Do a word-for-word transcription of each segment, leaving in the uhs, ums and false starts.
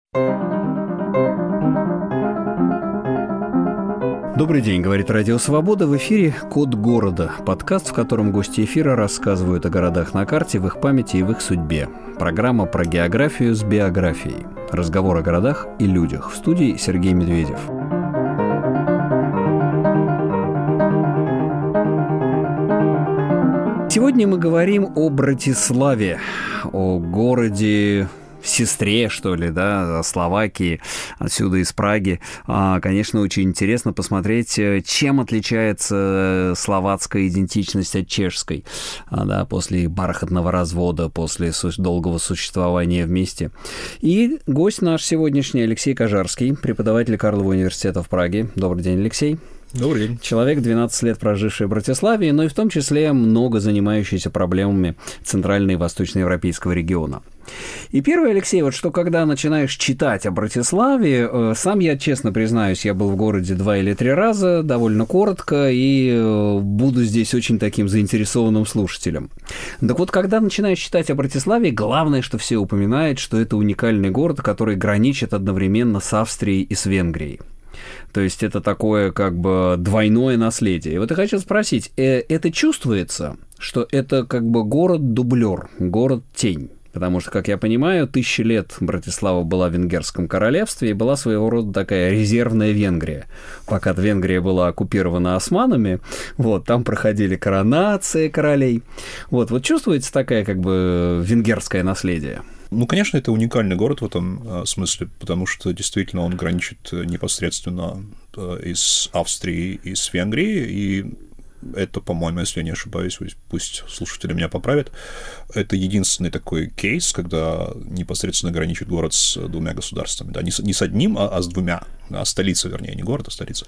Добрый день, говорит Радио Свобода. В эфире «Код города», подкаст, в котором гости эфира рассказывают о городах на карте, в их памяти и в их судьбе. Программа про географию с биографией. Разговор о городах и людях. В студии Сергей Медведев. Сегодня мы говорим о Братиславе, о городе... сестре, что ли, да, Словакии, отсюда из Праги. Конечно, очень интересно посмотреть, чем отличается словацкая идентичность от чешской, да, после бархатного развода, после долгого существования вместе. И гость наш сегодняшний Алексей Кожарский, преподаватель Карлова университета в Праге. Добрый день, Алексей. Добрый день. Человек, двенадцать лет проживший в Братиславе, но и в том числе много занимающийся проблемами центрально- и восточноевропейского региона. И первое, Алексей, вот что когда начинаешь читать о Братиславе, э, сам я, честно признаюсь, я был в городе два или три раза, довольно коротко, и э, буду здесь очень таким заинтересованным слушателем. Так вот, когда начинаешь читать о Братиславе, главное, что все упоминают, что это уникальный город, который граничит одновременно с Австрией и с Венгрией. То есть это такое как бы двойное наследие. И вот я хочу спросить, э, это чувствуется, что это как бы город-дублер, город-тень? Потому что, как я понимаю, тысячи лет Братислава была в Венгерском королевстве и была своего рода такая резервная Венгрия. Пока Венгрия была оккупирована османами, вот, там проходили коронации королей. Вот, вот чувствуется такая как бы венгерское наследие? Ну, конечно, это уникальный город в этом э, смысле, потому что действительно он граничит непосредственно э, и с Австрией, и с Венгрией, и это, по-моему, если я не ошибаюсь, пусть слушатели меня поправят, это единственный такой кейс, когда непосредственно граничит город с двумя государствами. Да, не, с, не с одним, а, а с двумя. А столица, вернее, не город, а столица.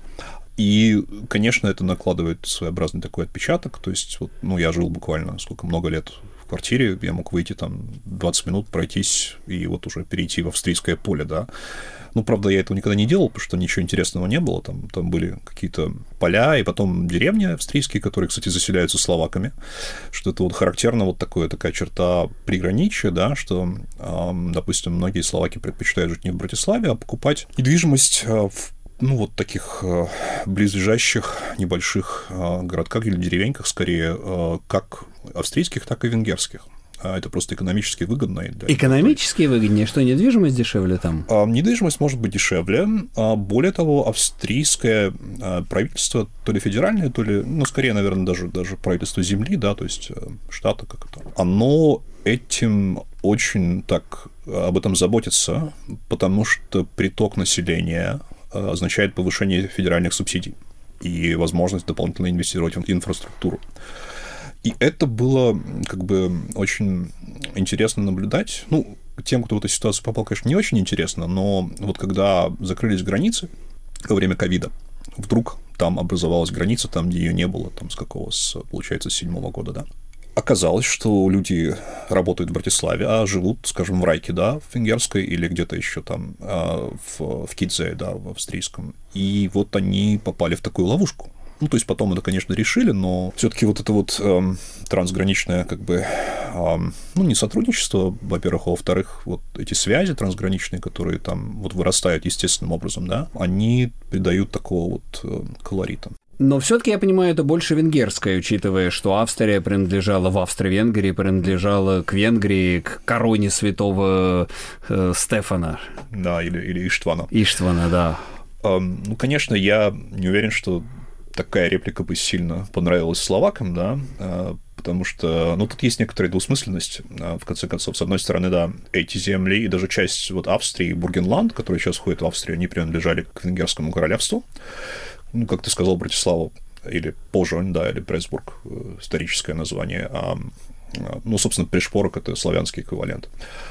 И, конечно, это накладывает своеобразный такой отпечаток. То есть, вот, ну, я жил буквально сколько, много лет в квартире, я мог выйти там двадцать минут, пройтись и вот уже перейти в австрийское поле, да. Ну, правда, я этого никогда не делал, потому что ничего интересного не было. Там, там были какие-то поля, и потом деревни австрийские, которые, кстати, заселяются словаками, что это вот характерно, вот такое, такая черта приграничия, да, что, допустим, многие словаки предпочитают жить не в Братиславе, а покупать недвижимость в, ну, вот таких близлежащих небольших городках или деревеньках, скорее, как австрийских, так и венгерских. Это просто экономически выгодно. Экономически выгоднее? Что, недвижимость дешевле там? Недвижимость может быть дешевле. Более того, австрийское правительство, то ли федеральное, то ли, ну, скорее, наверное, даже, даже правительство земли, да, то есть штата как это, оно этим очень так об этом заботится, потому что приток населения означает повышение федеральных субсидий и возможность дополнительно инвестировать в инфраструктуру. И это было как бы очень интересно наблюдать. Ну, тем, кто в эту ситуацию попал, конечно, не очень интересно, но вот когда закрылись границы во время ковида, вдруг там образовалась граница, там, где ее не было, там, с какого, с, получается, с седьмого года, да. Оказалось, что люди работают в Братиславе, а живут, скажем, в Райке, да, в венгерской или где-то еще там в, в Кидзе, да, в австрийском. И вот они попали в такую ловушку. Ну, то есть потом это, конечно, решили, но все-таки вот это вот э, трансграничное, как бы, э, ну, не сотрудничество, во-первых, а во-вторых, вот эти связи трансграничные, которые там вот вырастают естественным образом, да, они придают такого вот э, колорита. Но все-таки, я понимаю, это больше венгерское, учитывая, что Австрия принадлежала в Австро-Венгрии, принадлежала к Венгрии, к короне святого э, Стефана. Да, или, или Иштвана. Иштвана, да. Э, ну, конечно, я не уверен, что такая реплика бы сильно понравилась словакам, да, потому что, ну, тут есть некоторая двусмысленность, в конце концов. С одной стороны, да, эти земли и даже часть вот Австрии, Бургенланд, который сейчас входит в Австрию, они принадлежали к Венгерскому королевству. Ну, как ты сказал, Братислава, или Позжонь, да, или Пресбург, историческое название. А, ну, собственно, Пришпорок – это славянский эквивалент.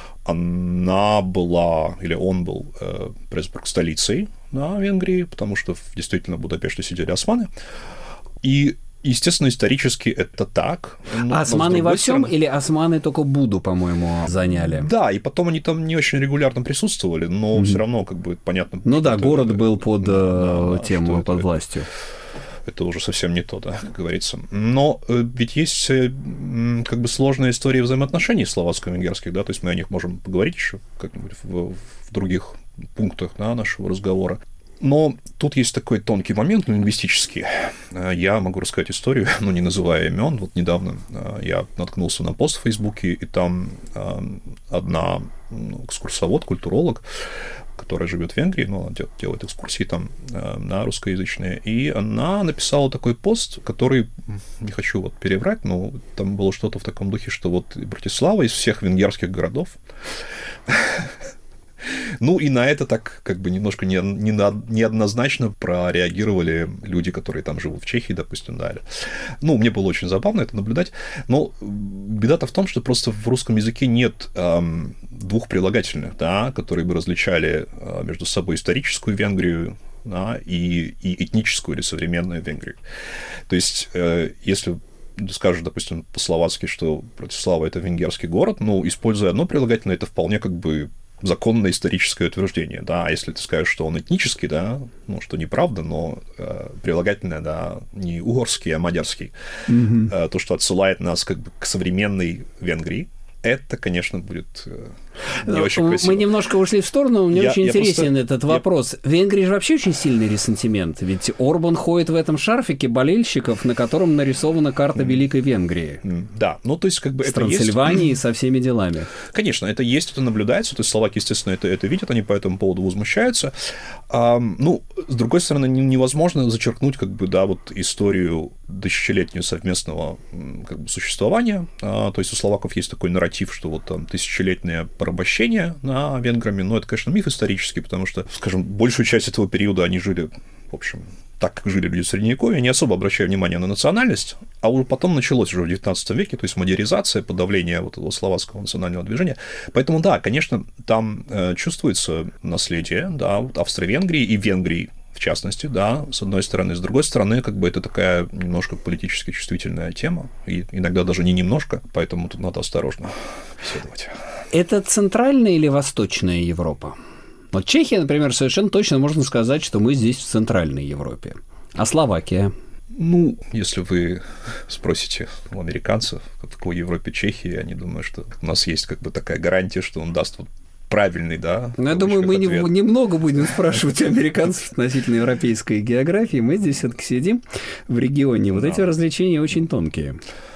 Она была, или он был, э, Пресбург столицей, да, Венгрии, потому что действительно в Будапеште сидели османы. И, естественно, исторически это так. Но, османы но во всем стороны... или османы только Буду, по-моему, заняли? Да, и потом они там не очень регулярно присутствовали, но mm-hmm. все равно, как бы, понятно. Ну да, город это, был под да, тем, под это, властью. это уже совсем не то, да, как говорится. Но ведь есть как бы сложная история взаимоотношений словацко-венгерских, да, то есть мы о них можем поговорить еще как-нибудь в, в других пунктах, да, нашего разговора. Но тут есть такой тонкий момент лингвистический. Я могу рассказать историю, ну, не называя имен. Вот недавно я наткнулся на пост в Фейсбуке, и там одна ну, экскурсовод, культуролог, которая живет в Венгрии, ну, она делает экскурсии там на русскоязычные, и она написала такой пост, который, не хочу вот переврать, но там было что-то в таком духе, что вот Братислава из всех венгерских городов. Ну, и на это так как бы немножко не, не, неоднозначно прореагировали люди, которые там живут в Чехии, допустим, да. Ну, мне было очень забавно это наблюдать. Но беда-то в том, что просто в русском языке нет эм, двух прилагательных, да, которые бы различали э, между собой историческую Венгрию, да, и, и этническую или современную Венгрию. То есть, э, если скажешь, допустим, по-словацки, что Братислава – это венгерский город, ну, используя одно прилагательное, это вполне как бы законное историческое утверждение, да, а если ты скажешь, что он этнический, да, ну, что неправда, но э, прилагательное, да, не угорский, а мадярский, mm-hmm. э, то, что отсылает нас как бы к современной Венгрии, это, конечно, будет э, не Но очень красиво. Мы немножко ушли в сторону, мне я, очень я интересен просто... этот вопрос. Я... В Венгрии же вообще очень сильный ресентимент, ведь Орбан ходит в этом шарфике болельщиков, на котором нарисована карта mm. Великой Венгрии. Mm. Да, ну то есть как бы с это Трансильванией, есть... со всеми делами. Конечно, это есть, это наблюдается, то есть словаки, естественно, это, это видят, они по этому поводу возмущаются. А, ну, с другой стороны, невозможно зачеркнуть как бы, да, вот историю тысячелетнюю совместного как бы, существования, а, то есть у словаков есть такой нарратив, что вот там тысячелетнее порабощение на венграми, но это, конечно, миф исторический, потому что, скажем, большую часть этого периода они жили, в общем, так, как жили люди в Средневековье, не особо обращая внимание на национальность, а уже потом началось уже в девятнадцатом веке, то есть модернизация, подавление вот этого словацкого национального движения. Поэтому, да, конечно, там э, чувствуется наследие, да, вот Австро-Венгрии и Венгрии, в частности, да, с одной стороны. С другой стороны, как бы это такая немножко политически чувствительная тема, и иногда даже не немножко, поэтому тут надо осторожно беседовать. Это центральная или восточная Европа? Вот Чехия, например, совершенно точно можно сказать, что мы здесь в Центральной Европе. А Словакия? Ну, если вы спросите у американцев, в какой Европе Чехии, они думают, что у нас есть как бы такая гарантия, что он даст вот правильный, да? Ну, я думаю, мы не, немного будем спрашивать у американцев относительно европейской географии. Мы здесь все-таки сидим в регионе. Вот да. Эти развлечения очень тонкие.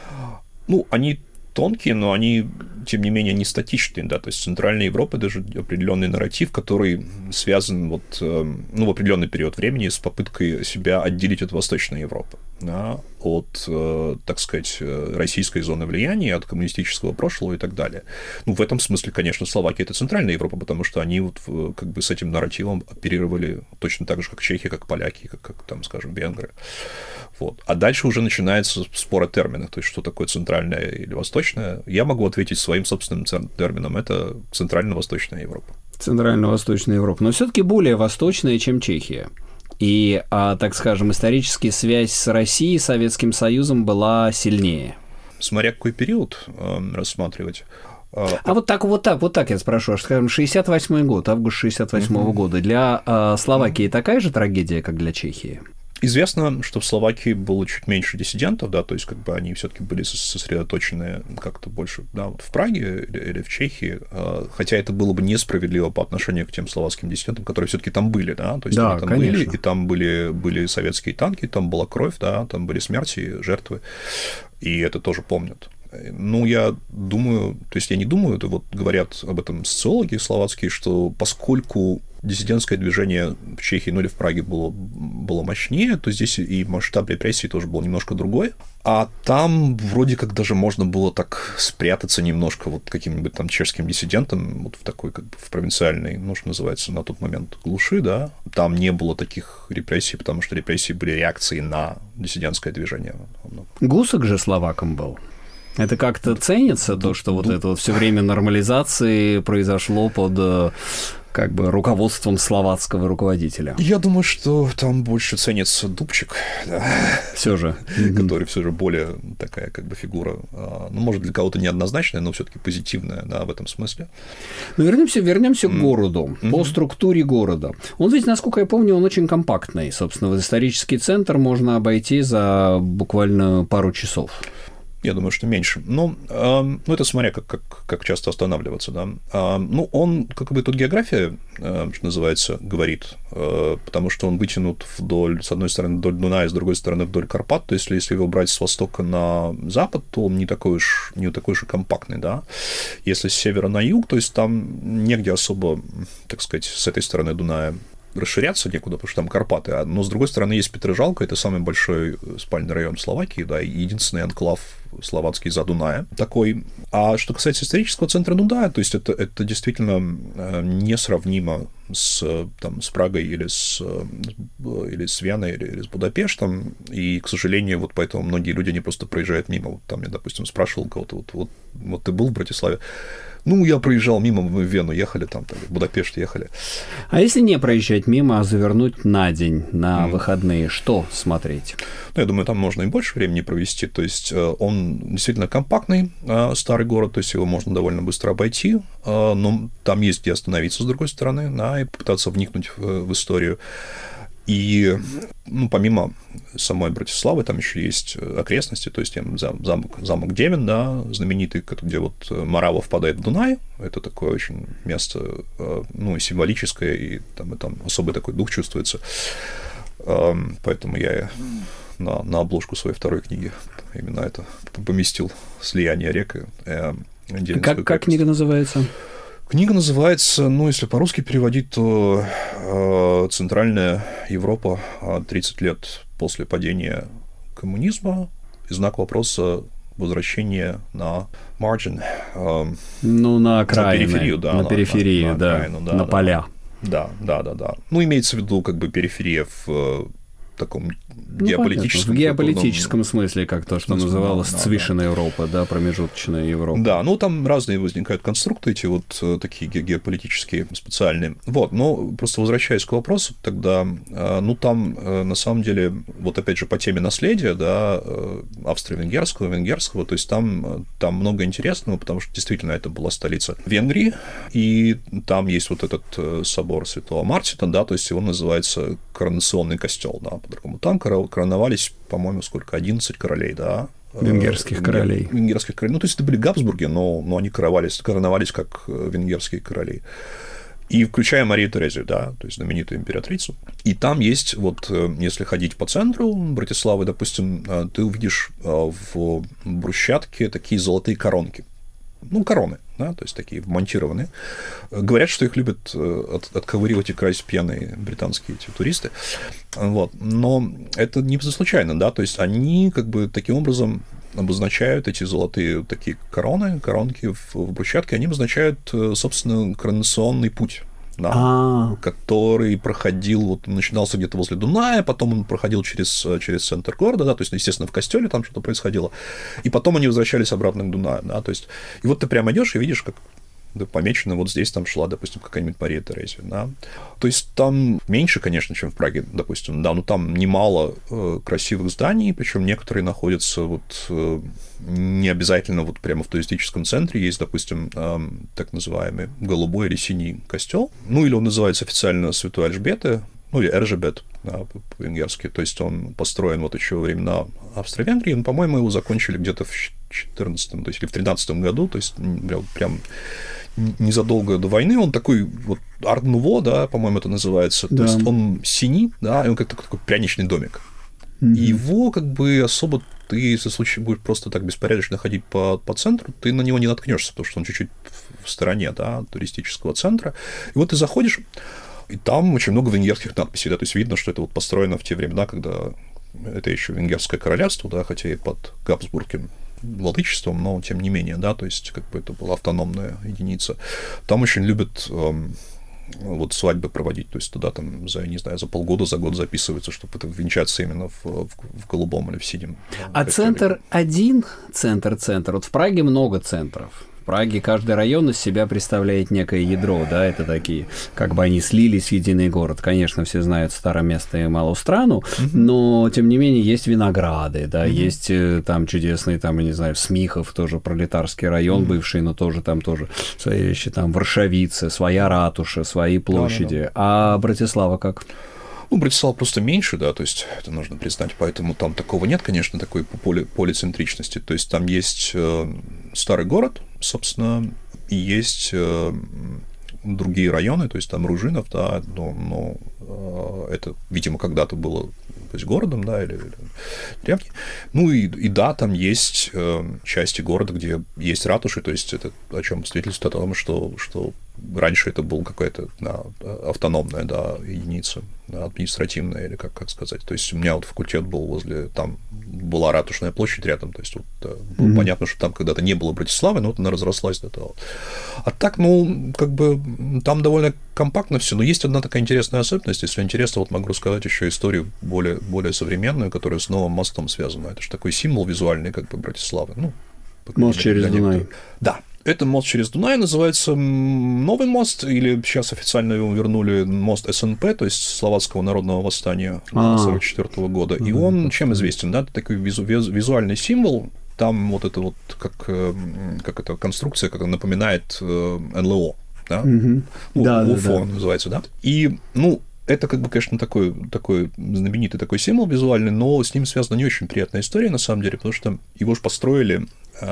Ну, они тонкие, но они, тем не менее, не статичные, да, то есть в Центральной Европе даже определенный нарратив, который связан вот, ну, в определенный период времени с попыткой себя отделить от Восточной Европы, да, от, так сказать, российской зоны влияния, от коммунистического прошлого и так далее. Ну, в этом смысле, конечно, Словакия – это Центральная Европа, потому что они вот как бы с этим нарративом оперировали точно так же, как чехи, как поляки, как, как там, скажем, венгры. Вот. А дальше уже начинается спор о терминах, то есть что такое центральная или восточная. Я могу ответить своим собственным термином – это Центрально-Восточная Европа. Центрально-Восточная Европа, но все-таки более восточная, чем Чехия. И, а, так скажем, исторически связь с Россией, Советским Союзом была сильнее. Смотря какой период э, рассматривать. А вот так, вот так, вот так я спрошу, скажем, шестьдесят восьмой год, август шестьдесят восьмого uh-huh. года, для э, Словакии uh-huh. такая же трагедия, как для Чехии? Известно, что в Словакии было чуть меньше диссидентов, да, то есть как бы они все-таки были сосредоточены как-то больше, да, вот в Праге или, или в Чехии, хотя это было бы несправедливо по отношению к тем словацким диссидентам, которые все-таки там были, да, то есть да, они там конечно. были, и там были, были советские танки, там была кровь, да, там были смерти, жертвы, и это тоже помнят. Ну, я думаю, то есть я не думаю, это вот говорят об этом социологи словацкие, что поскольку диссидентское движение в Чехии, ну или в Праге было, было мощнее, то здесь и масштаб репрессий тоже был немножко другой. А там вроде как даже можно было так спрятаться немножко вот каким-нибудь там чешским диссидентом вот в такой как бы в провинциальной, ну что называется, на тот момент глуши, да. Там не было таких репрессий, потому что репрессии были реакцией на диссидентское движение. Гусак же словаком был. Это как-то ценится, то, что вот это вот все время нормализации произошло под как бы руководством словацкого руководителя? Я думаю, что там больше ценится Дубчик, да, все же, который все же более такая как бы фигура, ну, может, для кого-то неоднозначная, но все-таки позитивная, да, в этом смысле. Ну, вернемся, вернемся mm. к городу, mm-hmm. по структуре города. Он ведь, насколько я помню, он очень компактный. Собственно, в исторический центр можно обойти за буквально пару часов. Я думаю, что меньше. Но, э, ну, это смотря, как, как, как часто останавливаться, да. Э, ну, он, как бы, тут география, э, что называется, говорит, э, потому что он вытянут вдоль, с одной стороны, вдоль Дуная, с другой стороны, вдоль Карпат. То есть, если его брать с востока на запад, то он не такой уж, не такой уж и компактный, да. Если с севера на юг, то есть, там негде особо, так сказать, с этой стороны Дуная расширяться некуда, потому что там Карпаты, но, с другой стороны, есть Петрожалка, это самый большой спальный район Словакии, да, и единственный анклав словацкий за Дунаем такой. А что касается исторического центра, ну да, то есть это, это действительно несравнимо с, там, с Прагой или с, или с Веной, или, или с Будапештом, и, к сожалению, вот поэтому многие люди, они просто проезжают мимо. Вот там я, допустим, спрашивал кого-то, вот, вот, вот ты был в Братиславе? Ну, я проезжал мимо, мы в Вену ехали, там, там в Будапешт ехали. А если не проезжать мимо, а завернуть на день, на mm. выходные, что смотреть? Ну, я думаю, там можно и больше времени провести. То есть, он действительно компактный, старый город, то есть, его можно довольно быстро обойти, но там есть где остановиться, с другой стороны, да, и попытаться вникнуть в, в историю. И, ну, помимо самой Братиславы, там еще есть окрестности, то есть замок, замок Девин, да, знаменитый, где вот Морава впадает в Дунай, это такое очень место, ну, символическое, и там, и там особый такой дух чувствуется, поэтому я на, на обложку своей второй книги именно это поместил «Слияние рек». Как, как книга называется? Книга называется, ну, если по-русски переводить, то э, «Центральная Европа. тридцать лет после падения коммунизма. И знак вопроса возвращения на margin». Э, ну, на окраины. На периферию, да. На, на периферию, на, на, да, окраину, да, на да, поля. Да, да, да, да. Ну, имеется в виду, как бы, периферия в таком ну, геополитическом... В геополитическом культурном... смысле, как то, что называлось да, Zwischen да. Европа, да, промежуточная Европа. Да, ну, там разные возникают конструкты, эти вот такие геополитические, специальные. Вот, но просто возвращаясь к вопросу, тогда, ну, там, на самом деле, вот опять же, по теме наследия, да, австро-венгерского, венгерского, то есть там, там много интересного, потому что действительно это была столица Венгрии, и там есть вот этот собор Святого Мартина, да, то есть его называется Коронационный костел, да, по-другому. Там короновались, по-моему, сколько, одиннадцать королей, да? Венгерских королей. Венгерских королей. Ну, то есть, это были Габсбурги, но, но они короновались, короновались как венгерские короли. И включая Марию Терезию, да, то есть, знаменитую императрицу. И там есть, вот, если ходить по центру Братиславы, допустим, ты увидишь в брусчатке такие золотые коронки. Ну, короны, да, то есть такие вмонтированные. Говорят, что их любят от, отковыривать и красть пьяные британские эти туристы. Вот. Но это не случайно, да, то есть они как бы таким образом обозначают эти золотые такие короны, коронки в, в брусчатке, они обозначают, собственно, коронационный путь. Да, А-а-а. который проходил, вот начинался где-то возле Дуная, потом он проходил через, через центр города, да, то есть, естественно, в костеле там что-то происходило, и потом они возвращались обратно к Дунаю, да, то есть, и вот ты прямо идешь и видишь, как да, помечено, вот здесь там шла, допустим, какая-нибудь Мария Терезия, да, то есть, там меньше, конечно, чем в Праге, допустим, да, но там немало э, красивых зданий, причем некоторые находятся вот э, не обязательно вот прямо в туристическом центре, есть, допустим, э, так называемый голубой или синий костел, ну, или он называется официально Святой Альжбеты, ну, или Эржебет, да, по-венгерски, то есть, он построен вот еще во времена Австро-Венгрии, но, по-моему, его закончили где-то в четырнадцатом, то есть, или в тринадцатом году, то есть, прям незадолго до войны, он такой вот арт-нуво, да, по-моему, это называется, да. То есть, он синий, да, и он как такой пряничный домик. Mm-hmm. И его как бы особо ты, если случай будешь просто так беспорядочно ходить по, по центру, ты на него не наткнешься, потому что он чуть-чуть в стороне, да, туристического центра. И вот ты заходишь, и там очень много венгерских надписей, да, то есть, видно, что это вот построено в те времена, когда это еще венгерское королевство, да, хотя и под Габсбургским владычеством, но тем не менее, да, то есть, как бы это была автономная единица. Там очень любят эм, вот свадьбы проводить, то есть, туда там за, не знаю, за полгода, за год записываются, чтобы это венчаться именно в, в, в голубом или в синем. А центр один, центр-центр, вот в Праге много центров. В Праге каждый район из себя представляет некое ядро, да, это такие, как бы они слились в единый город. Конечно, все знают Староместо и Малую Страну, mm-hmm. но, тем не менее, есть Винограды, да, mm-hmm. есть там чудесный, там, я не знаю, Смихов, тоже пролетарский район mm-hmm. бывший, но тоже там тоже свои вещи, там Варшавице, своя ратуша, свои площади. Да, да, да. А Братислава как? Ну, Братислава просто меньше, да, то есть это нужно признать, поэтому там такого нет, конечно, такой поли- полицентричности. То есть там есть э, старый город, собственно, и есть э, другие районы, то есть там Ружинов, да, но, но э, это, видимо, когда-то было то есть городом, да, или, или деревней. Ну и, и да, там есть э, части города, где есть ратуши, то есть это о чем свидетельствует о том, что, что раньше это была какая-то да, автономная да, единица, да, административная, или как, как сказать. То есть у меня вот факультет был возле, там была ратушная площадь рядом, то есть вот, да, было mm-hmm. понятно, что там когда-то не было Братиславы, но вот она разрослась до того. А так, ну, как бы там довольно компактно все, но есть одна такая интересная особенность, если интересно, вот могу рассказать еще историю более, более современную, которая с новым мостом связана. Это же такой символ визуальный, как бы, Братиславы. Ну, мост через Дунай. Да. Это мост через Дунай, называется Новый мост, или сейчас официально его вернули мост эс эн пэ, то есть Словацкого народного восстания сорок четвёртого года. И он чем известен? Да? Это такой визу- визуальный символ. Там вот это вот, как, как эта конструкция, как напоминает эн эл о. Да? Mm-hmm. Да, УФО да, да. называется, да? И, ну, это, как бы, конечно, такой, такой знаменитый такой символ визуальный, но с ним связана не очень приятная история, на самом деле, потому что его же построили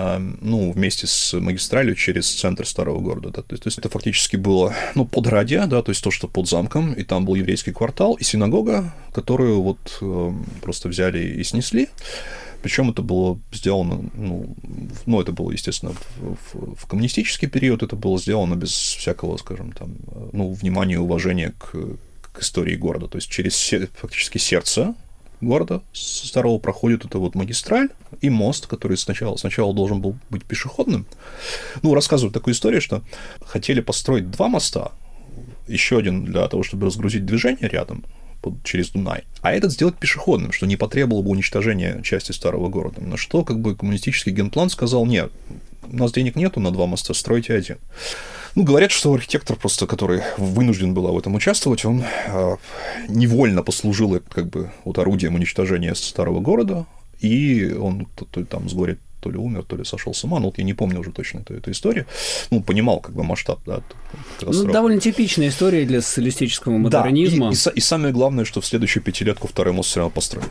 ну, вместе с магистралью через центр старого города. Да. То, есть, то есть это фактически было ну, подградье, да, то есть то, что под замком, и там был еврейский квартал, и синагога, которую вот э, просто взяли и снесли. Причем это было сделано, ну, ну это было, естественно, в, в, в коммунистический период, это было сделано без всякого, скажем, там, ну, внимания и уважения к, к истории города. То есть через фактически сердце города со старого проходит это вот магистраль и мост, который сначала, сначала должен был быть пешеходным. Ну, рассказывают такую историю, что хотели построить два моста, еще один для того, чтобы разгрузить движение рядом, через Дунай, а этот сделать пешеходным, что не потребовало бы уничтожения части старого города. На что как бы коммунистический генплан сказал: нет, у нас денег нету на два моста, стройте один. Ну, говорят, что архитектор просто, который вынужден был в этом участвовать, он э, невольно послужил как бы вот орудием уничтожения старого города, и он то, то, там с горя то ли умер, то ли сошел с ума, ну, вот я не помню уже точно эту, эту историю, ну, понимал как бы масштаб, да. Ну, довольно типичная история для социалистического модернизма. Да, и, и, и самое главное, что в следующую пятилетку второй мост все равно построили.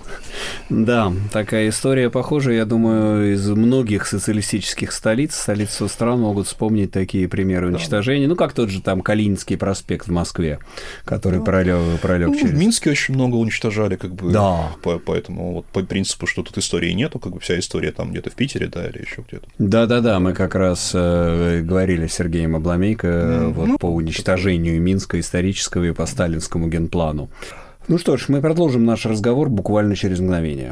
Да, такая история похожа, я думаю, из многих социалистических столиц, столиц стран могут вспомнить такие примеры уничтожения, да. Ну, как тот же там Калининский проспект в Москве, который да. пролег, пролег ну, через... В Минске очень много уничтожали, как бы, да. по, поэтому вот по принципу, что тут истории нету, как бы вся история там где-то в Питере, да, или еще где-то. Да-да-да, мы как раз э, говорили с Сергеем Обломейко mm-hmm. вот, ну, по уничтожению Минска исторического и по сталинскому генплану. Ну что ж, мы продолжим наш разговор буквально через мгновение.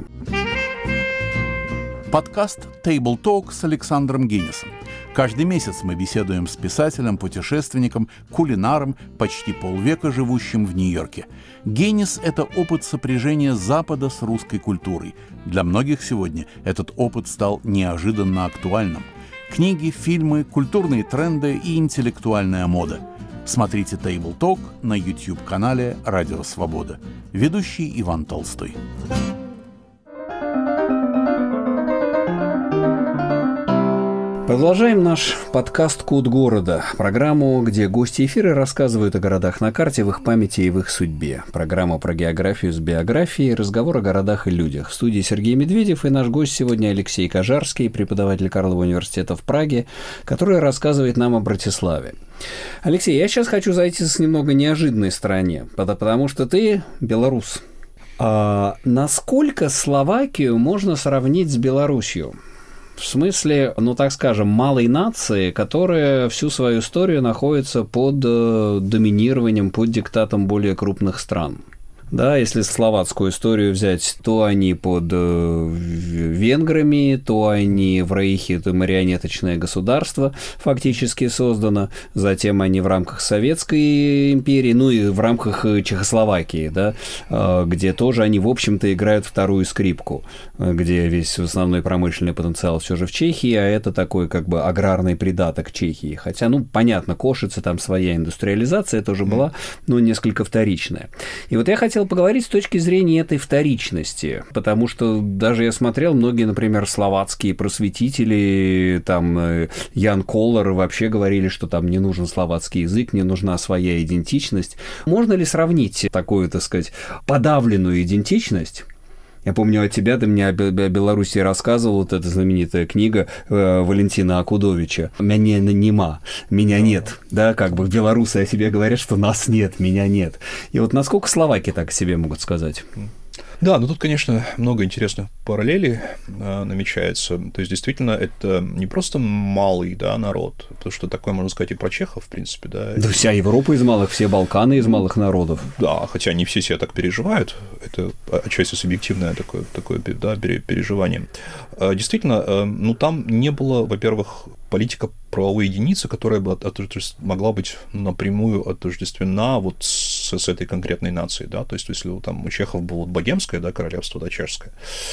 Подкаст Table Talk с Александром Гиннисом. Каждый месяц мы беседуем с писателем, путешественником, кулинаром, почти полвека живущим в Нью-Йорке. Гиннис – это опыт сопряжения Запада с русской культурой. Для многих сегодня этот опыт стал неожиданно актуальным. Книги, фильмы, культурные тренды и интеллектуальная мода. Смотрите Table Talk на YouTube-канале «Радио Свобода». Ведущий Иван Толстой. Продолжаем наш подкаст «Код города», программу, где гости эфира рассказывают о городах на карте, в их памяти и в их судьбе. Программа про географию с биографией, разговор о городах и людях. В студии Сергей Медведев и наш гость сегодня Алексей Кожарский, преподаватель Карлова университета в Праге, который рассказывает нам о Братиславе. Алексей, я сейчас хочу зайти с немного неожиданной стороне, потому что ты белорус. А насколько Словакию можно сравнить с Белоруссией? В смысле, ну так скажем, малой нации, которая всю свою историю находится под э, доминированием, под диктатом более крупных стран. Да, если словацкую историю взять, то они под э, венграми, то они в Рейхе, это марионеточное государство фактически создано, затем они в рамках Советской империи, ну и в рамках Чехословакии, да, э, где тоже они, в общем-то, играют вторую скрипку, где весь основной промышленный потенциал все же в Чехии, а это такой как бы аграрный придаток Чехии. Хотя, ну, понятно, Кошице, там своя индустриализация тоже была, но несколько вторичная. И вот я хотел хотел поговорить с точки зрения этой вторичности, потому что даже я смотрел, многие, например, словацкие просветители, там, Ян Коллар вообще говорили, что там не нужен словацкий язык, не нужна своя идентичность. Можно ли сравнить такую, так сказать, подавленную идентичность? Я помню от тебя, ты мне о Беларуси рассказывал, вот эта знаменитая книга э, Валентина Акудовича «Меня нема», «Меня нет», да, как бы белорусы о себе говорят, что нас нет, меня нет. И вот насколько словаки так о себе могут сказать? Да, ну тут, конечно, много интересных параллелей э, намечается. То есть, действительно, это не просто малый, да, народ, потому что такое можно сказать и про чехов, в принципе, да. Да вся Европа из малых, все Балканы из малых народов. Да, хотя не все себя так переживают. Это отчасти субъективное такое, такое да, переживание. Действительно, ну там не было, во-первых, политика правовой единицы, которая бы могла быть напрямую отождествлена вот с, с этой конкретной нацией, да, то есть если там у чехов было вот богемское, да, королевство, да, чешское,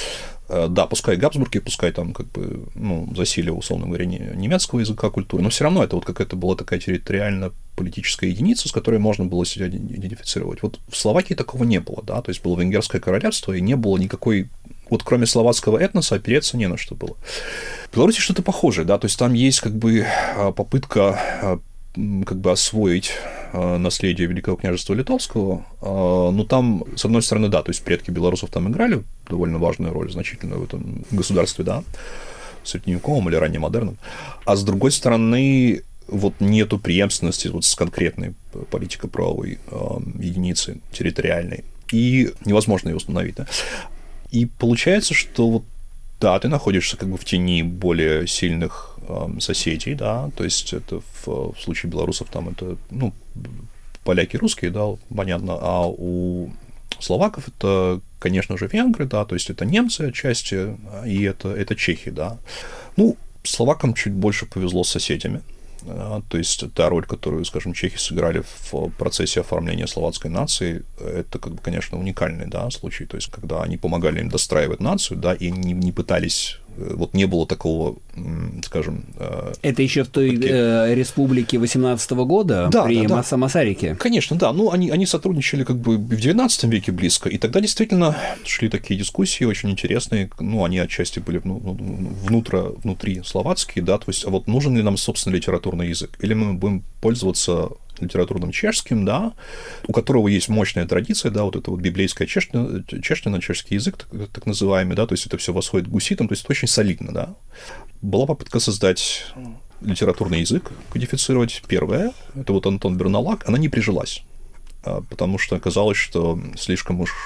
да, пускай Габсбурги, пускай там как бы, ну, засилие, условно говоря, немецкого языка, культуры, но все равно это вот какая-то была такая территориально-политическая единица, с которой можно было себя идентифицировать. Вот в Словакии такого не было, да, то есть было Венгерское королевство, и не было никакой, вот кроме словацкого этноса, опереться не на что было. В Беларуси что-то похожее, да, то есть там есть как бы попытка как бы освоить наследие Великого княжества Литовского, но там, с одной стороны, да, то есть предки белорусов там играли довольно важную роль, значительную в этом государстве, да, средневековом или раннемодерном, а с другой стороны, вот нету преемственности вот с конкретной политико-правовой единицей территориальной, и невозможно ее установить, да. И получается, что вот да, ты находишься как бы в тени более сильных э, соседей, да, то есть это в, в случае белорусов там это, ну, поляки, русские, да, понятно, а у словаков это, конечно же, венгры, да, то есть это немцы отчасти, и это, это чехи, да. Ну, словакам чуть больше повезло с соседями, то есть та роль, которую, скажем, чехи сыграли в процессе оформления словацкой нации, это, как бы, конечно, уникальный, да, случай, то есть когда они помогали им достраивать нацию, да, и не, не пытались, вот не было такого, скажем... Это еще в той э, республике восемнадцатого года, да, при да, да. Масарике? Конечно, да, ну, они, они сотрудничали как бы в девятнадцатом веке близко, и тогда действительно шли такие дискуссии очень интересные, ну, они отчасти были ну, внутро, внутри словацкие, да, то есть, а вот нужен ли нам, собственно, литературный язык, или мы будем пользоваться литературным чешским, да, у которого есть мощная традиция, да, вот это вот библейская чешня, чешня, чешский язык, так, так называемый, да, то есть это все восходит к гуситам, то есть это очень солидно, да. Была попытка создать литературный язык, кодифицировать первое, это вот Антон Берналак, она не прижилась, потому что оказалось, что слишком уж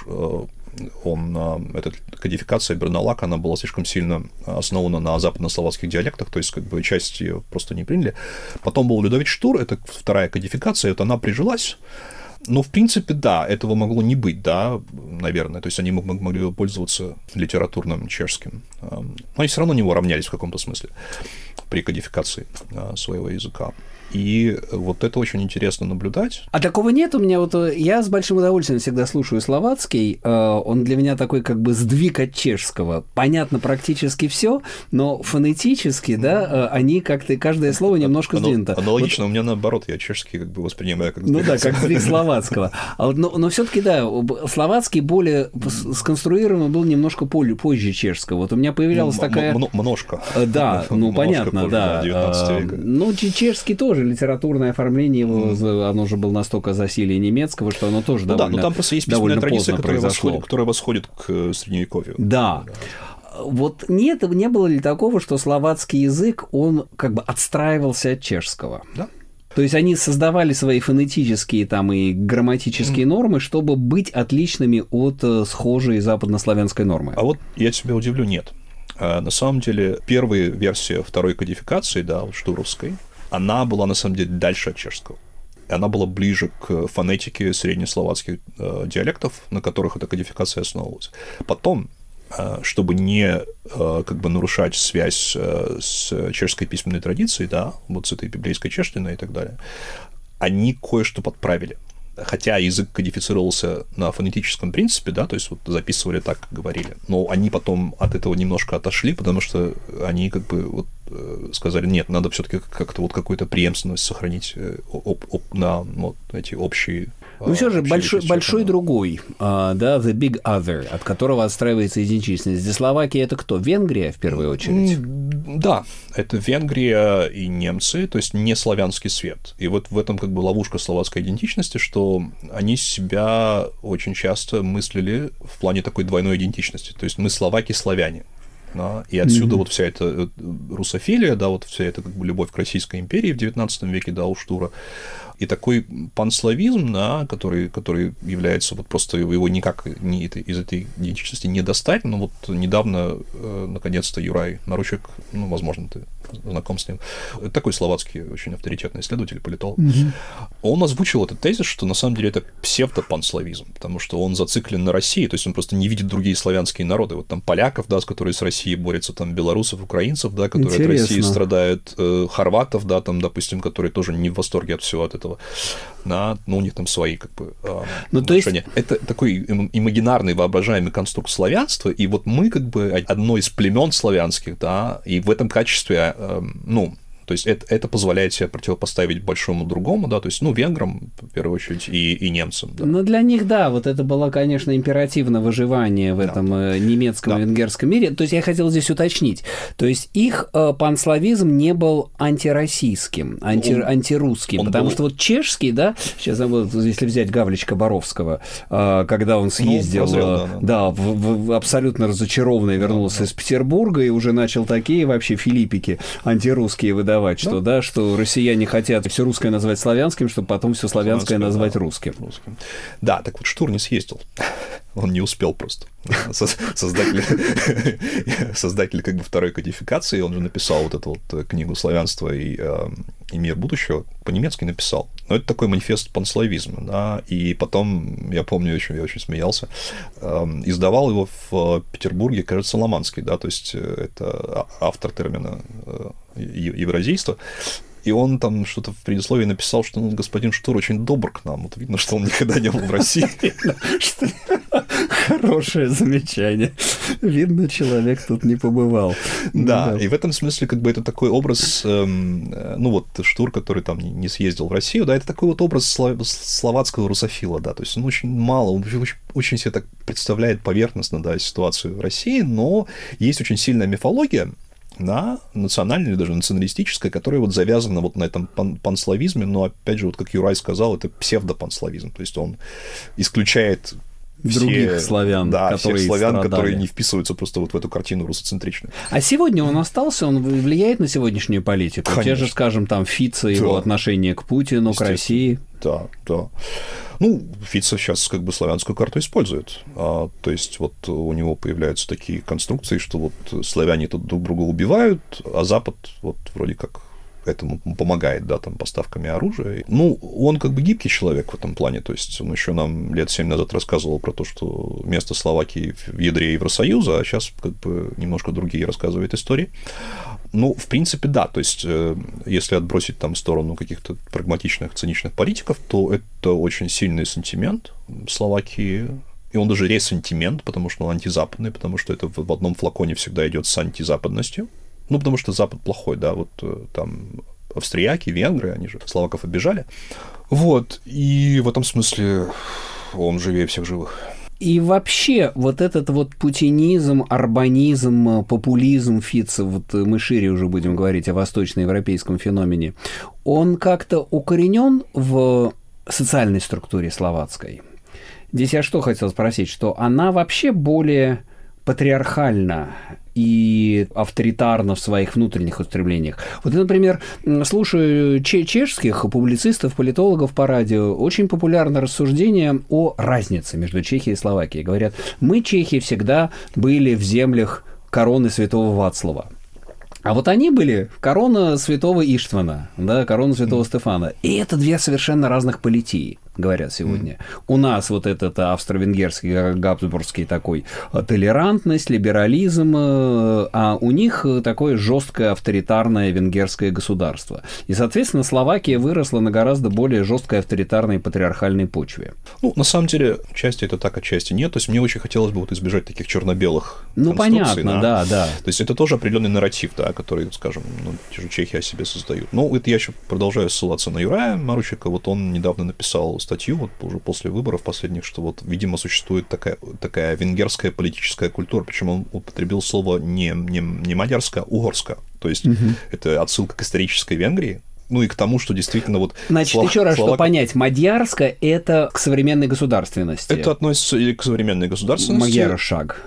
он, эта кодификация Берналака, она была слишком сильно основана на западнословацких диалектах, то есть как бы часть ее просто не приняли. Потом был Людовик Штур, это вторая кодификация, вот она прижилась. Но, в принципе, да, этого могло не быть, да, наверное. То есть они могли пользоваться литературным чешским. Но они все равно не уравнялись в каком-то смысле при кодификации своего языка. И вот это очень интересно наблюдать. А такого нет у меня. Вот я с большим удовольствием всегда слушаю словацкий. Он для меня такой как бы сдвиг от чешского. Понятно практически все, но фонетически, да, они как-то каждое слово немножко сдвинуто. Аналогично, вот. У меня наоборот, я чешский как бы воспринимаю как сдвиг. Ну да, как сдвиг словацкого. А вот, но но все-таки да, словацкий более сконструирован был немножко позже чешского. Вот у меня появлялась такая. Множко. Да, ну понятно, да. Ну чешский тоже. Литературное оформление его, mm. оно же было настолько засилие немецкого, что оно тоже ну, довольно да, но там просто есть письменная традиция, которая восходит, которая восходит к Средневековью. Да. да. Вот нет, не было ли такого, что словацкий язык, он как бы отстраивался от чешского? Да. То есть они создавали свои фонетические там и грамматические mm. нормы, чтобы быть отличными от схожей западнославянской нормы. А вот я тебя удивлю, нет. На самом деле, первая версия второй кодификации, да, вот штуровской, она была, на самом деле, дальше от чешского. и она была ближе к фонетике среднесловацких э, диалектов, на которых эта кодификация основывалась. Потом, э, чтобы не э, как бы нарушать связь э, с чешской письменной традицией, да, вот с этой библейской чештиной и так далее, они кое-что подправили. Хотя язык кодифицировался на фонетическом принципе, да, то есть вот записывали так, как говорили, но они потом от этого немножко отошли, потому что они как бы вот сказали, нет, надо все-таки как-то вот какую-то преемственность сохранить об, об, на вот эти общие. Ну, все же большой, большой другой, uh, да, the big other, от которого отстраивается идентичность. Для Словакии это кто? Венгрия, в первую очередь? Да, это Венгрия и немцы, то есть не славянский свет. И вот в этом как бы ловушка словацкой идентичности, что они себя очень часто мыслили в плане такой двойной идентичности. То есть мы словаки-славяне. Да, и отсюда mm-hmm. вот вся эта русофилия, да, вот вся эта как бы любовь к Российской империи в девятнадцатом веке, да, у Штура. И такой панславизм, да, который, который является вот просто его никак не, из этой идентичности не достать. Но вот недавно, э, наконец-то, Юрай Наручек, ну, возможно, ты знаком с ним, такой словацкий очень авторитетный исследователь, политолог, mm-hmm. он озвучил этот тезис, что на самом деле это псевдопанславизм, потому что он зациклен на России, то есть он просто не видит другие славянские народы. Вот там поляков, да, с которыми с Россией борются, там белорусов, украинцев, да, которые Интересно. От России страдают, э, хорватов, да, там, допустим, которые тоже не в восторге от всего от этого. Да, ну, у них там свои как бы э, ну, отношения. То есть... Это такой имагинарный, воображаемый конструкт славянства, и вот мы как бы одно из племен славянских, да, и в этом качестве, э, ну, то есть это, это позволяет себе противопоставить большому другому, да, то есть, ну, венграм, в первую очередь, и, и немцам. Да. Ну, для них, да, вот это было, конечно, императив на выживание в этом да. немецком да. и венгерском мире. То есть я хотел здесь уточнить. То есть их э, панславизм не был антироссийским, анти, он, антирусским, он потому был... что вот чешский, да, сейчас вот, если взять Гавличка Боровского, э, когда он съездил, ну, прозрел, да, да. да в, в, абсолютно разочарованный вернулся да, из да. Петербурга и уже начал такие вообще филиппики антирусские выдавать. Что, да? Да, что россияне хотят все русское назвать славянским, чтобы потом все славянское назвать да, русским. русским. Да, так вот Штур не съездил. Он не успел просто. Создатель, создатель как бы второй кодификации, он же написал вот эту вот книгу «Славянство и, и мир будущего», по-немецки написал. Но это такой манифест панславизма, да, и потом, я помню, я очень, я очень смеялся, издавал его в Петербурге, кажется, Ломанский, да, то есть это автор термина евразийства. И он там что-то в предисловии написал, что ну, господин Штур очень добр к нам. Вот видно, что он никогда не был в России. Хорошее замечание. Видно, человек тут не побывал. Да, и в этом смысле как бы это такой образ, ну вот Штур, который там не съездил в Россию, да, это такой вот образ словацкого русофила, да, то есть он очень мало, он очень себе так представляет поверхностно, да, ситуацию в России, но есть очень сильная мифология, да, национальная или даже националистическая, которая вот завязана вот на этом пан- панславизме, но, опять же, вот как Юрай сказал, это псевдопанславизм, то есть он исключает других все, славян, да, которые всех славян, страдали. которые не вписываются просто вот в эту картину русоцентричную. А сегодня он остался, он влияет на сегодняшнюю политику? Конечно. Те же, скажем, там, Фица, его да. отношение к Путину, к России. Да, да. Ну, Фица сейчас как бы славянскую карту использует. А, то есть вот у него появляются такие конструкции, что вот славяне тут друг друга убивают, а Запад вот вроде как этому помогает, да, там, поставками оружия. Ну, он как бы гибкий человек в этом плане, то есть он еще нам лет семь назад рассказывал про то, что место Словакии в ядре Евросоюза, а сейчас как бы немножко другие рассказывает истории. Ну, в принципе, да, то есть если отбросить там в сторону каких-то прагматичных, циничных политиков, то это очень сильный сентимент Словакии, и он даже ресентимент, потому что он антизападный, потому что это в одном флаконе всегда идет с антизападностью. Ну, потому что Запад плохой, да, вот там австрияки, венгры, они же словаков обижали. Вот, и в этом смысле он живее всех живых. И вообще вот этот вот путинизм, арбанизм, популизм Фица, вот мы шире уже будем говорить о восточноевропейском феномене, он как-то укоренен в социальной структуре словацкой? Здесь я что хотел спросить, что она вообще более патриархальна и авторитарно в своих внутренних устремлениях. Вот я, например, слушаю чешских публицистов, политологов по радио, очень популярно рассуждение о разнице между Чехией и Словакией. Говорят, мы, чехи, всегда были в землях короны святого Вацлава. А вот они были корона святого Иштвана, да, корона святого mm. Стефана. И это две совершенно разных политии, говорят сегодня. Mm. У нас вот этот австро-венгерский, габсбургский такой толерантность, либерализм, а у них такое жесткое авторитарное венгерское государство. И, соответственно, Словакия выросла на гораздо более жесткой авторитарной патриархальной почве. Ну, на самом деле, отчасти это так, отчасти нет. То есть мне очень хотелось бы вот избежать таких черно-белых ну, конструкций. Ну, понятно, да, да. То есть это тоже определенный нарратив, да, который, скажем, ну, те же чехи о себе создают. Ну, это я еще продолжаю ссылаться на Юрая Маручика. Вот он недавно написал статью, вот уже после выборов последних, что вот, видимо, существует такая, такая венгерская политическая культура, причем он употребил слово не, не, не мадярская, а угорская. То есть угу. это отсылка к исторической Венгрии. Ну и к тому, что действительно вот... Значит, слов... еще раз, словак... чтобы понять, мадьярская – это к современной государственности. Это относится и к современной государственности. Мадьяра шаг.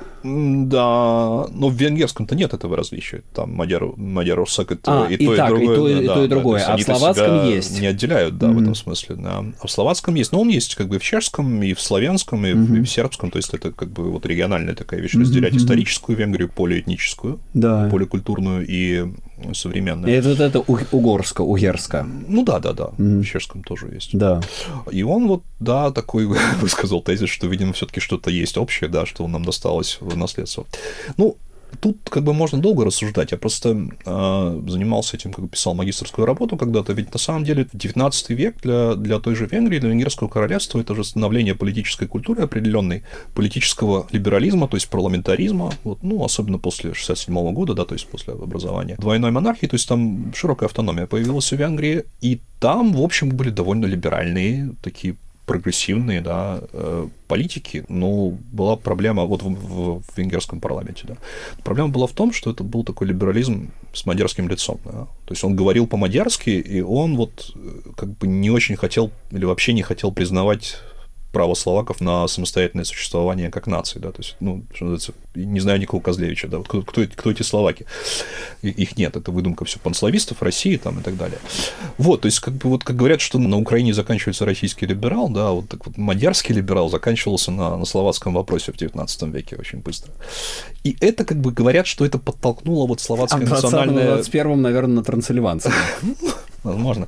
Да, но в венгерском-то нет этого различия. Там мадьяр, мадьяросак – это а, и, и то, так, и другое. И то, и, да, то, и да, другое. Да, а в словацком есть. Не отделяют, да, mm-hmm. в этом смысле. Да. А в словацком есть. Но он есть как бы и в чешском, и в славянском, и, mm-hmm. и в сербском. То есть это как бы вот региональная такая вещь. Mm-hmm. Разделять историческую Венгрию, полиэтническую, да. поликультурную и современную. И это вот это угорско, угерско. Ну да, да, да. Mm-hmm. В чешском тоже есть. Да. И он вот, да, такой высказал тезис, что, видимо, все-таки что-то есть общее, да, что нам досталось в наследство. Ну, тут как бы можно долго рассуждать. Я просто э, занимался этим, как писал магистерскую работу когда-то. Ведь на самом деле девятнадцатый век для, для той же Венгрии, для Венгерского королевства, это же становление политической культуры определенной, политического либерализма, то есть парламентаризма, вот, ну, особенно после шестьдесят седьмого года, да, то есть после образования двойной монархии, то есть там широкая автономия появилась в Венгрии, и там, в общем, были довольно либеральные такие прогрессивные, да, политики, но была проблема вот в, в, в венгерском парламенте, да. Проблема была в том, что это был такой либерализм с мадьярским лицом, да. То есть он говорил по-мадьярски, и он вот как бы не очень хотел или вообще не хотел признавать право словаков на самостоятельное существование как нации, да, то есть, ну, что называется, не знаю никакого Козлевича, да, вот кто, кто, кто эти словаки, их нет, это выдумка все панславистов, России там и так далее. Вот, то есть, как бы, вот, как говорят, что на Украине заканчивается российский либерал, да, вот так вот мадьярский либерал заканчивался на, на словацком вопросе в девятнадцатом веке очень быстро. И это, как бы, говорят, что это подтолкнуло вот словацкое национальное... А в национальное... двадцать первом, наверное, на трансильванцем. Возможно.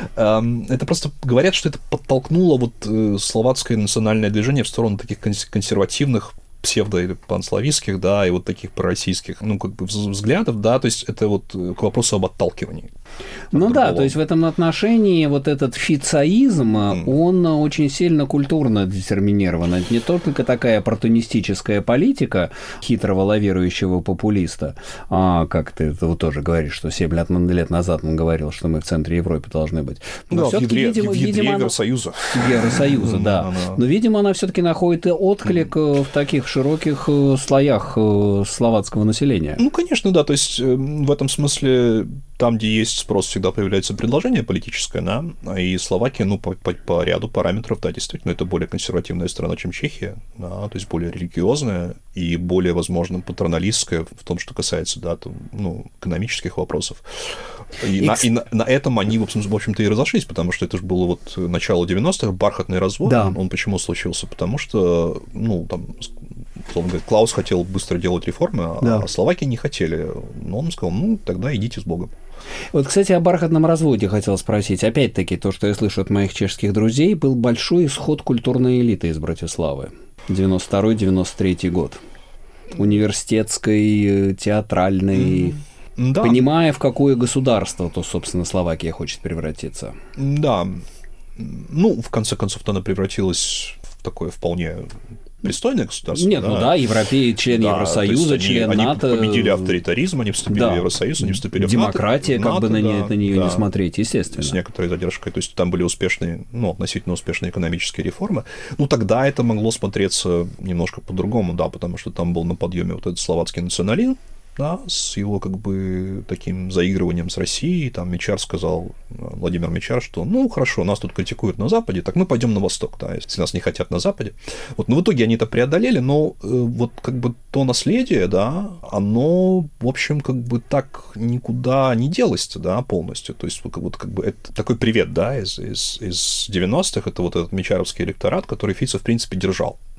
Это просто говорят, что это подтолкнуло вот словацкое национальное движение в сторону таких консервативных, псевдо- или панславистских, да, и вот таких пророссийских, ну, как бы взглядов, да, то есть это вот к вопросу об отталкивании. Ну да, то есть в этом отношении вот этот фицаизм, mm. он очень сильно культурно детерминирован. Это не только такая оппортунистическая политика хитрого лавирующего популиста, а как ты вот тоже говоришь, что семь лет назад он говорил, что мы в центре Европы должны быть. Но да, всё-таки, в ядре, видимо, в ядре видимо, Евросоюза. Евросоюза, да. Она... Но, видимо, она все-таки находит и отклик mm. в таких широких слоях словацкого населения. Ну, конечно, да. То есть в этом смысле там, где есть спрос, всегда появляется предложение политическое, да, и Словакия, ну, по, по, по ряду параметров, да, действительно, это более консервативная страна, чем Чехия, да, то есть более религиозная и более, возможно, патроналистская в том, что касается, да, там, ну, экономических вопросов. И, X... на, и на, на этом они, в общем-то, и разошлись, потому что это же было вот начало девяностых, бархатный развод, да. Он почему случился? Потому что, ну, там, условно говоря, Клаус хотел быстро делать реформы, да. а Словаки не хотели. Но он сказал, ну, тогда идите с Богом. Вот, кстати, о бархатном разводе хотел спросить. Опять-таки, то, что я слышу от моих чешских друзей, был большой исход культурной элиты из Братиславы. девяносто второй - девяносто третий год. Университетской, театральной... Да. Понимая, в какое государство, то, собственно, Словакия хочет превратиться. Да. Ну, в конце концов, она превратилась в такое вполне... пристойное государство. Нет, да. ну да, европей, член да, Евросоюза, они, член они НАТО. Они победили авторитаризм, они вступили да. в Евросоюз, они вступили Демократия, в НАТО. Демократия, как бы НАТО, на, да, на нее да. не смотреть, естественно. С некоторой задержкой. То есть там были успешные, ну, относительно успешные экономические реформы. Ну, тогда это могло смотреться немножко по-другому, да, потому что там был на подъеме вот этот словацкий национализм, да, с его как бы таким заигрыванием с Россией, там Мечар сказал, Владимир Мечар, что ну хорошо, нас тут критикуют на Западе, так мы пойдем на Восток, да, если нас не хотят на Западе. Вот, но в итоге они это преодолели, но э, вот как бы то наследие, да, оно, в общем, как бы так никуда не делось, да, полностью. То есть вот, вот как бы это такой привет, да, из, из, из девяностых, это вот этот мечаровский электорат, который Фица, в принципе, держал.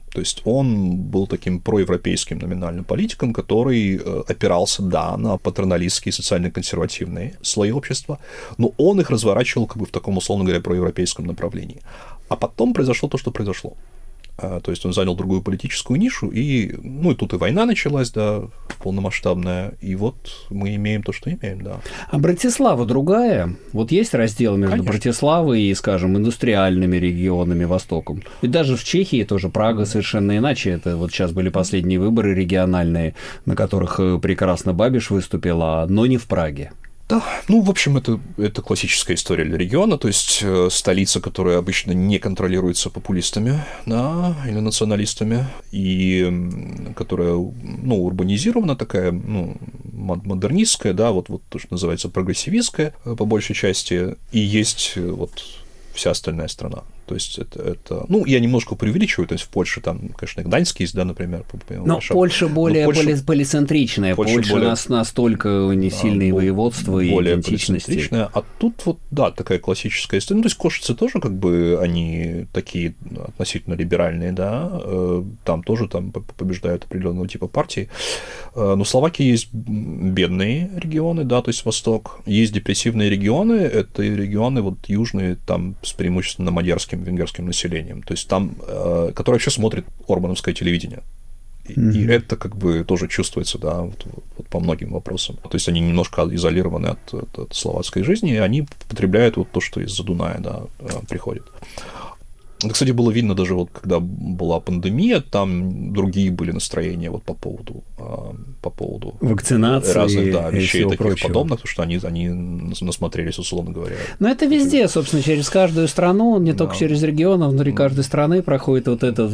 То есть он был таким проевропейским номинальным политиком, который опирался, да, на патерналистские социально-консервативные слои общества, но он их разворачивал как бы в таком, условно говоря, проевропейском направлении. А потом произошло то, что произошло. То есть он занял другую политическую нишу, и, ну, и тут и война началась, да, полномасштабная, и вот мы имеем то, что имеем, да. А Братислава другая? Вот есть раздел между Конечно. Братиславой и, скажем, индустриальными регионами Востоком? И даже в Чехии тоже Прага совершенно иначе. Это вот сейчас были последние выборы региональные, на которых прекрасно Бабиш выступила, но не в Праге. Да, ну, в общем, это, это классическая история для региона, то есть э, столица, которая обычно не контролируется популистами, да, или националистами, и э, которая, ну, урбанизирована такая, ну, модернистская, да, вот, вот то, что называется прогрессивистская, э, по большей части, и есть э, вот вся остальная страна. То есть это, это... Ну, я немножко преувеличиваю, то есть в Польше там, конечно, Гданьск есть, да, например. Но Варшава. Польша более Польша... Поли... полицентричная, Польша, Польша более... нас настолько не сильные да, воеводства и более идентичности. Полицентричная, а тут вот, да, такая классическая история. Ну, то есть кошицы тоже как бы, они такие относительно либеральные, да, там тоже там побеждают определенного типа партии. Но в Словакии есть бедные регионы, да, то есть Восток, есть депрессивные регионы, это регионы вот южные, там с преимущественно мадьярским венгерским населением, то есть там, э, которое вообще смотрит орбановское телевидение. И, mm-hmm. и это как бы тоже чувствуется, да, вот, вот по многим вопросам. То есть они немножко изолированы от, от, от словацкой жизни, и они потребляют вот то, что из-за Дуная, да, приходит. Это, кстати, было видно даже вот, когда была пандемия, там другие были настроения вот по поводу, по поводу вакцинации разных, да, вещей таких прочего. Подобных, потому что они, они насмотрелись, условно говоря. Но это везде, собственно, через каждую страну, не да. только через регион, а внутри каждой страны проходит вот этот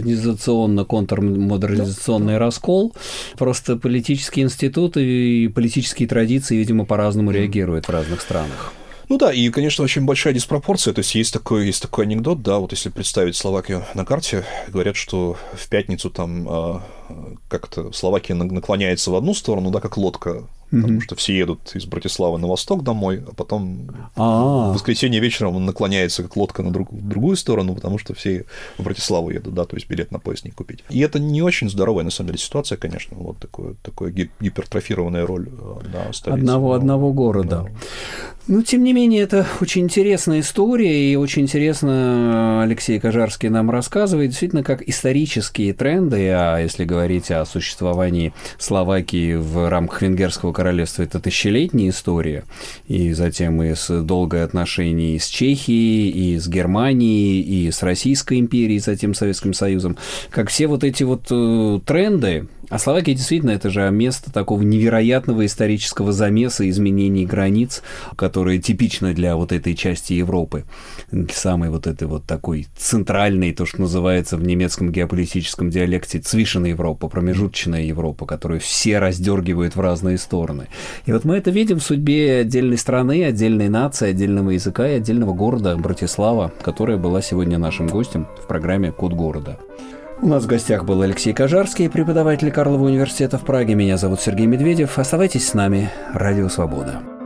модернизационно-контрмодернизационный да. раскол. Просто политические институты и политические традиции, видимо, по-разному mm. реагируют в разных странах. Ну да, и, конечно, очень большая диспропорция. То есть есть такой, есть такой анекдот, да, вот если представить Словакию на карте, говорят, что в пятницу там как-то Словакия наклоняется в одну сторону, да, как лодка, потому mm-hmm. что все едут из Братиславы на восток домой, а потом А-а-а. в воскресенье вечером он наклоняется как лодка на друг, в другую сторону, потому что все в Братиславу едут, да, то есть билет на поезд не купить. И это не очень здоровая, на самом деле, ситуация, конечно, вот такое, такое гипертрофированная роль да, столицы. Одного, но, одного города. Да. Ну, тем не менее, это очень интересная история, и очень интересно Алексей Кажарский нам рассказывает, действительно, как исторические тренды, а если говорить о существовании Словакии в рамках Венгерского королевства, это тысячелетняя история, и затем и с долгое отношение и с Чехией, и с Германией, и с Российской империей, затем Советским Союзом, как все вот эти вот тренды. А Словакия действительно это же место такого невероятного исторического замеса, изменений границ, которые типичны для вот этой части Европы. Самый вот этой вот такой центральный, то, что называется в немецком геополитическом диалекте Цвишен Европа, промежуточная Европа, которую все раздергивают в разные стороны. И вот мы это видим в судьбе отдельной страны, отдельной нации, отдельного языка и отдельного города Братислава, которая была сегодня нашим гостем в программе «Код города». У нас в гостях был Алексей Кажарский, преподаватель Карлова университета в Праге. Меня зовут Сергей Медведев. Оставайтесь с нами. Радио Свобода.